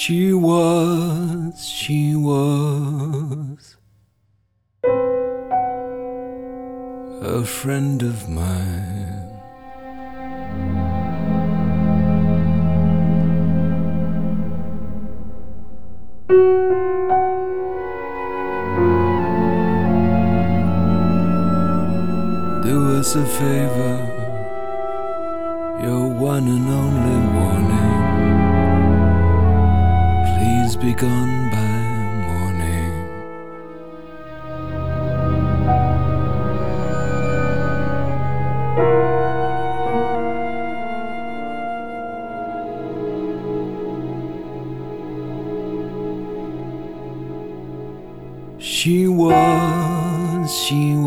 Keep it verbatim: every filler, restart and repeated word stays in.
She was, she was a friend of mine. Do us a favor, your one and only warning. Please be gone by morning. She was, she